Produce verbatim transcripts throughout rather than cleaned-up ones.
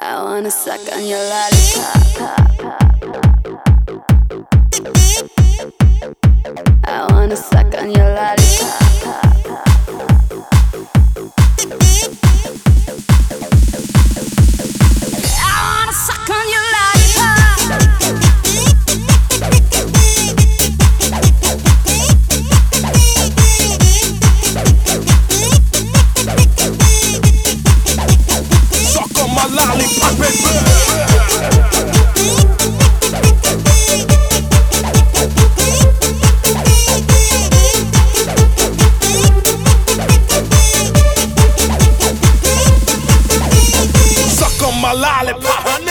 I wanna suck on your lollipop. I wanna suck on your lollipop. I wanna suck on your lollipop. Suck on my lollipop, baby. My lollipop, honey.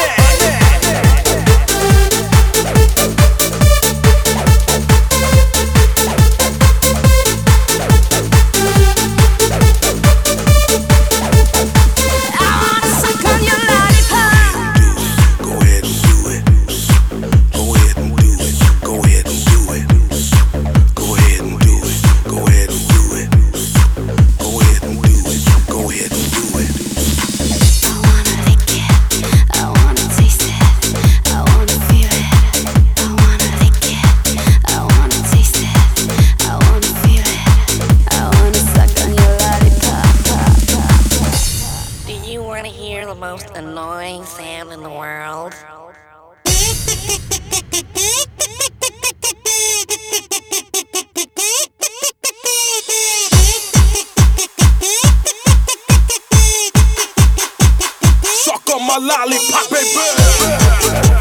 Hear the most annoying sound in the world. Suck on my lollipop, baby.